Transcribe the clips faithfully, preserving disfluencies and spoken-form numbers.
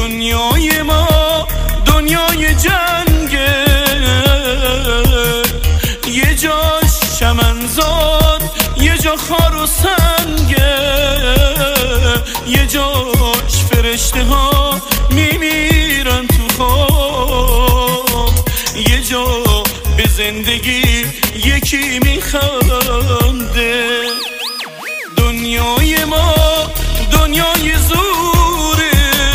دنیای ما دنیای جنگه، یه جاش چمنزار، یه جا خار و سنگه، یه جاش فرشته ها میمیرن تو خواب، یه جا به زندگی یکی میخنده. دنیای ما دنیای زوره،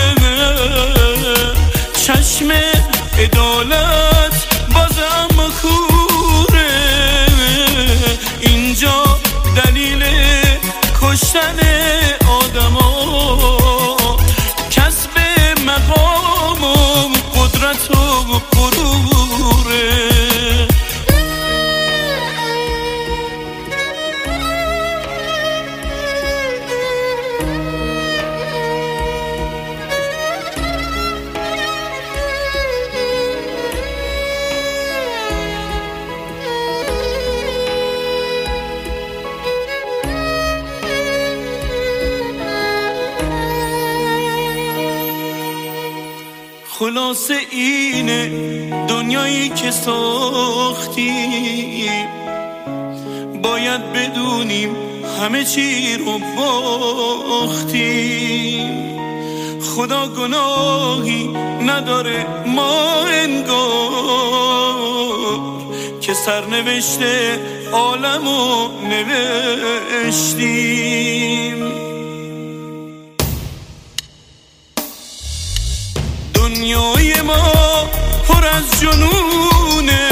چشم عدالت بازم خوره، اینجا دلیل کشتن آدما کسب مقام و قدرت و غروره. خلاصه اینه دنیایی که ساختیم، باید بدونیم همه چی رو باختیم. خدا گناهی نداره ما انگار که سرنوشته عالمو نوشتیم. دنیای ما پر از جنونه،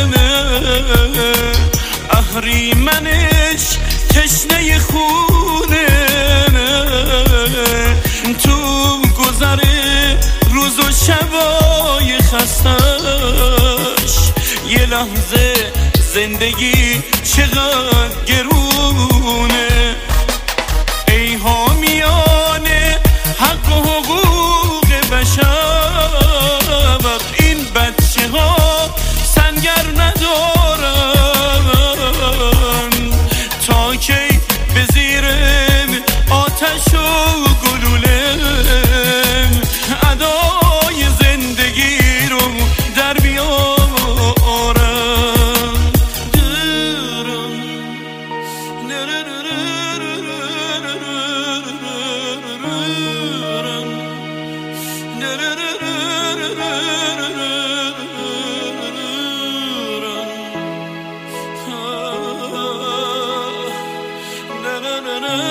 اهریمنش تشنه خونه، تو گذره روز و شبای خستش یه لحظه زندگی چقدر گرونه. ای حامیان حق و حقوق بشر، این بچه ها سنگر ندارن، تا کی به زیر آتش و گلوله ادای زندگی رو در بیارن. Na na na na